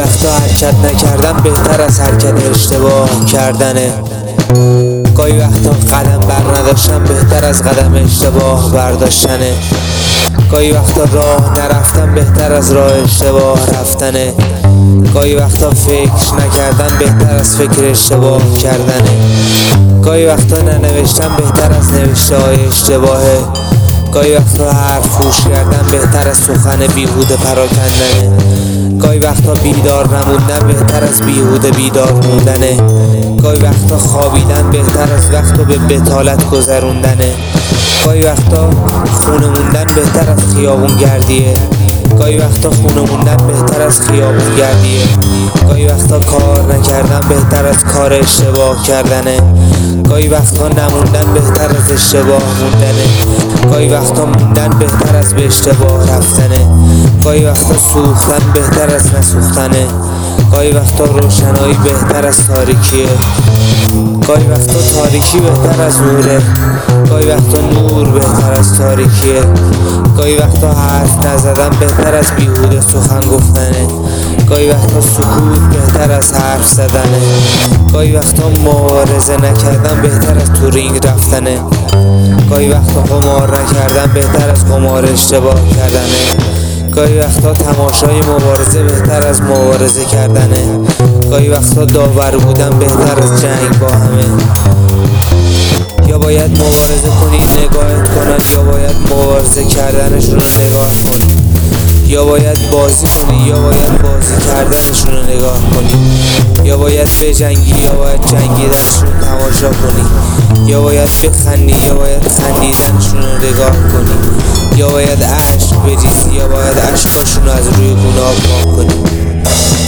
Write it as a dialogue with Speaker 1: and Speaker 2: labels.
Speaker 1: وقتا حرکت نکردن بهتر از حرکت اشتباه کردنه. گاهی وقتا قدم بر نداشتن بهتر از قدم اشتباه برداشتنه. گاهی وقتا راه نرفتن بهتر از راه اشتباه رفتنه. گاهی وقتا فکر نکردن بهتر از فکر اشتباه کردنه. گاهی وقتا ننوشتن بهتر از نوشته های اشتباهه. گاهی وقتا حرف فوش کردن بهتر از سخن بیهوده پراکندنه. گاهی وقتا بیدار نموندن بهتر از بیهوده بیدار موندنه. گاهی وقتا خوابیدن بهتر از وقتو به بطالت گذروندنه. گاهی وقتا خونه موندن بهتر از خیابون گردیه. گاهی وقتا خونه موندن بهتر از خیابون گردیه. گاهی وقتا کار نکردن بهتر از کار اشتباه کردنه. گاهی وقتا نموندن بهتر از اشتباه موندنه. گاهی وقتا موندن بهتر از به اشتباه رفتنه. گاهی وقتا سوختن بهتر از نسوختنه. گاهی وقتا روشنایی بهتر از تاریکیه. گاهی وقتا تاریکی بهتر از نوره. گاهی وقتا نور بهتر از تاریکیه. گاهی وقتا حرف نزدن بهتر از بیهوده سخن گفتنه. گاهی وقتا سکوت بهتر از حرف زدنه. گاهی وقتا مبارزه نکردن بهتر از تو رینگ رفتنه. گاهی وقتا قمار نکردن بهتر از قمار اشتباه کردنه. گاهی وقتا تماشای مبارزه بهتر از مبارزه کردنه. گاهی وقتا داور بودن بهتر از جنگ با همه. یا باید مبارزه کنی نگاهت کنن، یا باید مبارزه کردنشون رو نگاه کنی. یا باید بازی کنی یا باید بازی کردنشون رو نگاه کنی. یا باید بجنگی یا باید جنگیدنشون رو تماشا کنی. یا باید بخندی یا باید خندیدنشون رو نگاه کنی. یا باید اشک بریزی یا باید اشکاشون رو از روی گناه پاک کنی.